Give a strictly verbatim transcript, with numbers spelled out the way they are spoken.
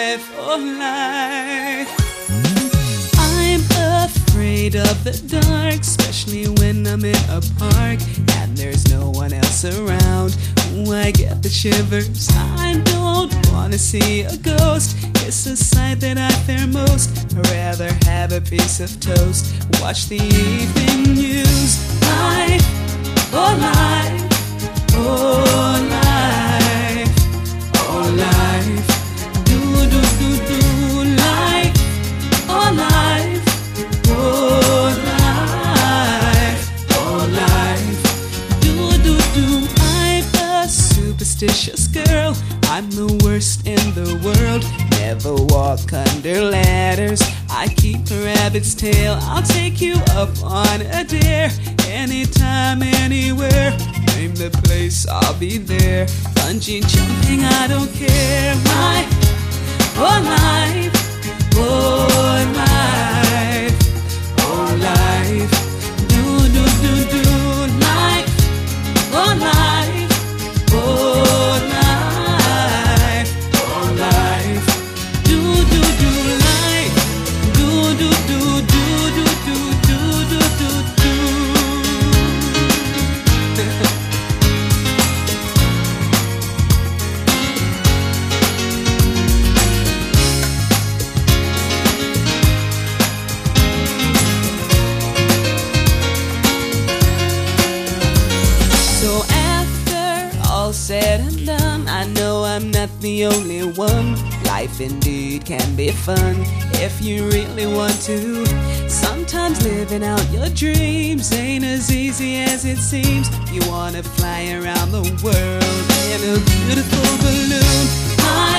life, oh life. I'm afraid of the dark, especially when I'm in a park and there's no one else around. Ooh, I get the shivers. I don't wanna see a ghost. It's a sight that I fear most. I'd rather have a piece of toast, watch the evening news. Life, oh life, oh life, oh life. Do do do do life, oh life, oh life, oh life. Do do do. I'm a superstitious girl. I'm the worst in the world. Never walk under ladders. I keep a rabbit's tail. I'll take you up on a dare. Anytime, anywhere. Name the place, I'll be there. Bungee jumping, I don't care. Life, oh life, oh life, oh life. Do do do do life, oh life, oh life, oh life. Do do do life, do do do do do do do do do do. So after all said and done, I know I'm not the only one. Life indeed can be fun if you really want to. Sometimes living out your dreams ain't as easy as it seems. You wanna fly around the world in a beautiful balloon. I